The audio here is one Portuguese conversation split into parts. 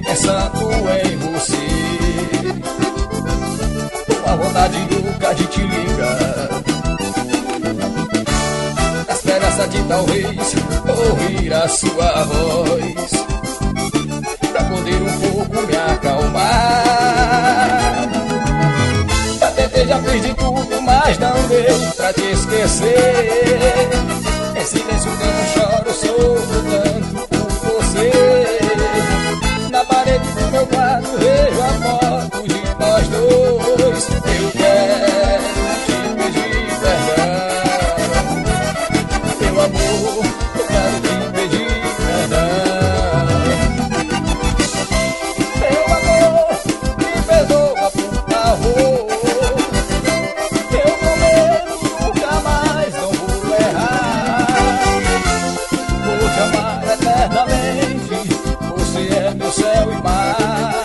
pensando em você. Tô a vontade louca de te ligar, na esperança de talvez ouvir a sua voz, pra poder um pouco me acalmar. Já tentei, já fiz de tudo, mas não deu pra te esquecer. Em silêncio canto, choro, sofro tanto por você. Na parede do meu quarto vejo a foto de nós dois. Eu quero te pedir perdão, meu amor, eu quero te pedir perdão. Meu amor, me perdoa por favor. Eu prometo nunca mais, não vou errar. Vou te amar eternamente, você é meu céu e mar.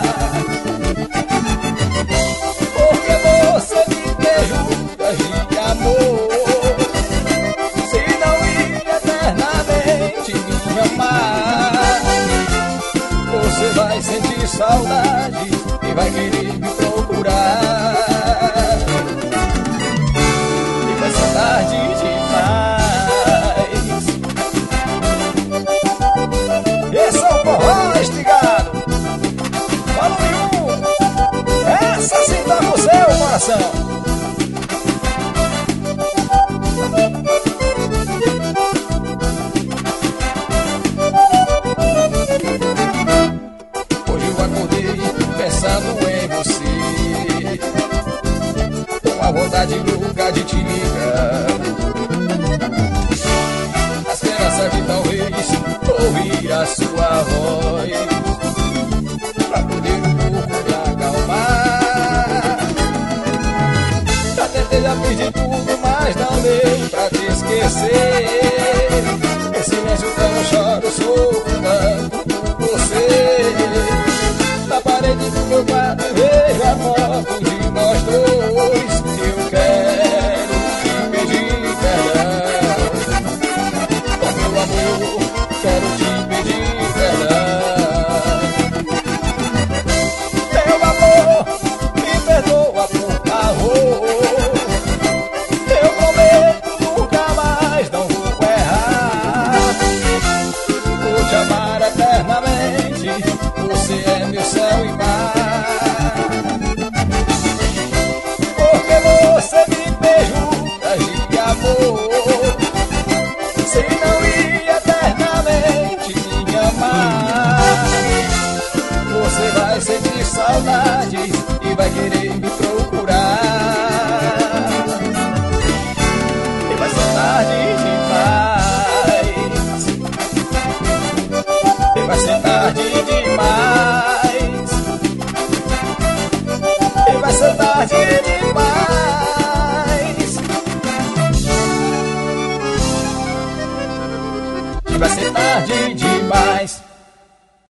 Porque você me deu juras de amor, se não ia eternamente me amar. Você vai sentir saudade e vai querer me procurar. E vai ser tarde demais. Esse é o forró estigado, volume 1. Essa sim tá no seu coração. Hoje eu acordei pensando em você, com a vontade louca de te ligar, na esperança de talvez ouvir a sua voz, pra poder um pouco me acalmar. Já tentei, já fiz de tudo, mas não deu pra te esquecer. Em silêncio eu choro, sofro tanto por você. Na parede do meu quarto vejo a foto de nós dois. Eu quero te pedir perdão, oh meu amor, quero te pedir perdão. Meu amor, me perdoa por favor. Eu prometo nunca mais, não vou errar. Vou te amar eternamente, você é meu céu e mar. Porque você me fez juras de amor, se não ia eternamente me amar. Você vai sentir saudades e vai querer me procurar. E vai ser tarde demais. E vai ser tarde demais. E vai ser tarde demais.